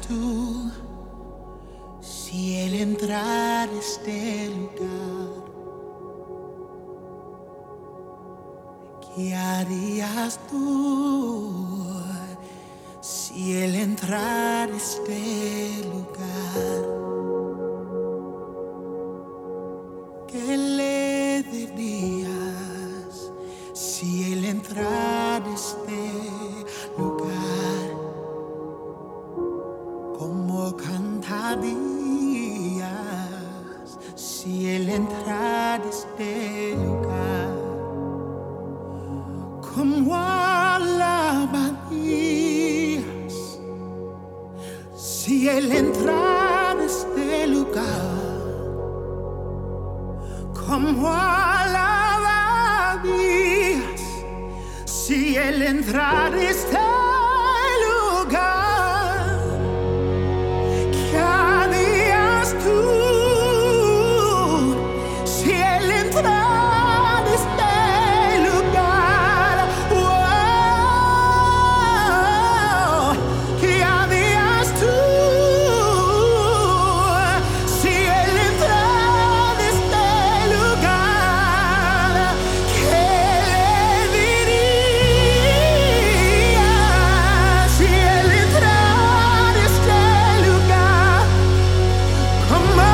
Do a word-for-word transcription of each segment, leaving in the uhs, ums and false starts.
tú si Él entrara a este lugar? ¿Qué harías tú si Él entrara a este lugar? ¿Qué le dirías si Él entrara a este lugar? ¿Cómo cantarías si Él entrara a este lugar? ¿Cómo alabarías si Él entrara a este lugar? ¿Cómo alabarías si Él entrara a este lugar? ¿Qué harías tú si Él entrara a este lugar? Oh, ¿qué harías tú si Él entrara a este lugar? ¿Qué le dirías si Él entrara a este lugar? ¿Cómo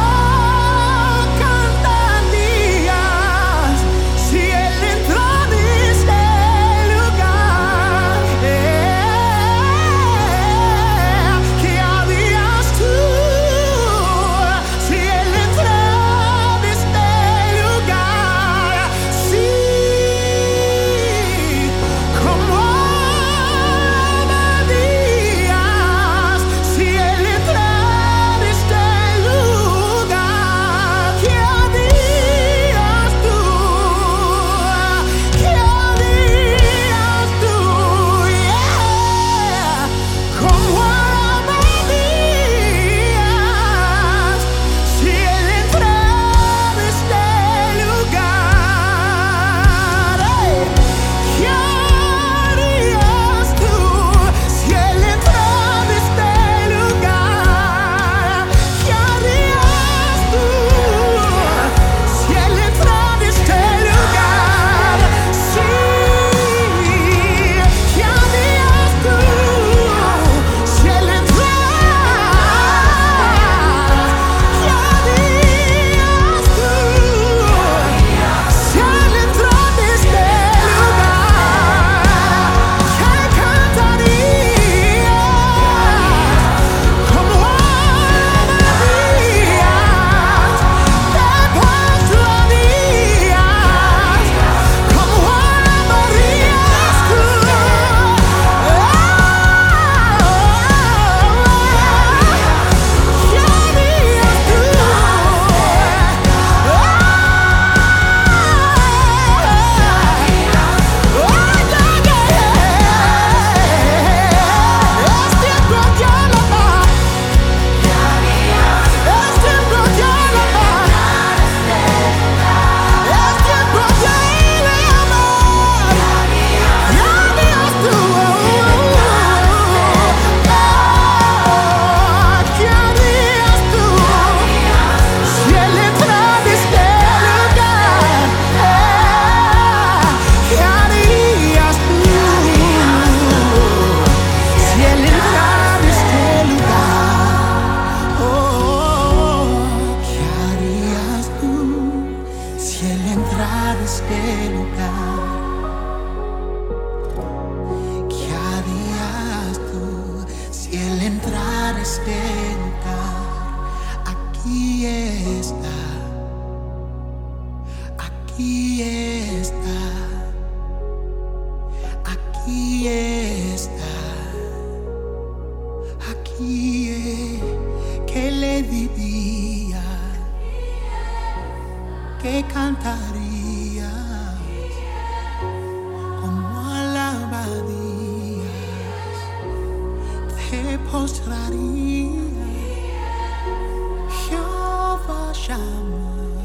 cantarías si Él entrara a este lugar? ¿Qué harías tú si Él entrara a este lugar? Sí, ¿cómo amarías si Él entrara a este lugar? ¿Qué harías tú? ¿Qué harías tú? Yeah. ¿Cómo amarías si Él entrara a este lugar? Hey. ¿Qué harías tú si Él entrara a este lugar? ¿Qué harías tú si Él entrara a este lugar? Sí, ¿qué harías tú si Él entrara? ¿Qué harías tú si Él entrara a este lugar? ¿Qué cantarías? ¿Cómo amarías? ¿Te postrarías? ¿Cómo amarías tú? ¿Qué harías tú? Es tiempo de alabar. Es tiempo de alabar. Es tiempo de amar. ¿Qué harías tú? ¿Qué harías tú si Él entrara a este lugar? ¿Qué harías tú si Él entrara a este lugar? Oh, ¿qué harías tú si Él entrara a este lugar? ¿Qué harías tú si Él entrara a este lugar? Aquí está, aquí está, aquí está, aquí es. ¿Qué le diría? ¿Qué cantaría? ¿Cómo alabarías? ¿Te postrarías? Jehová Shammah,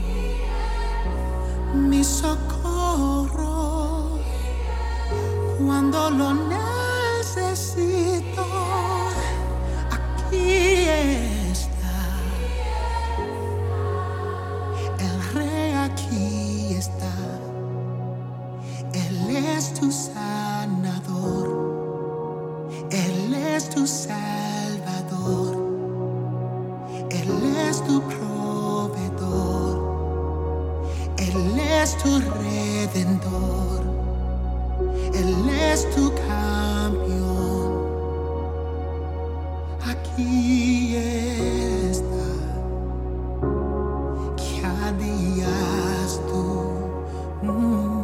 mi socorro, cuando lo necesito. Aquí tu redentor, Él es tu campeón. Aquí está, que harías tú. Mm.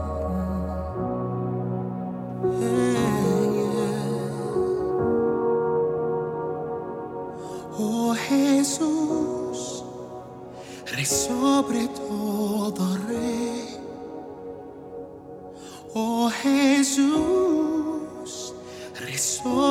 Oh Jesús, Rey sobre todo Rey. Oh Jesús, Rey sobre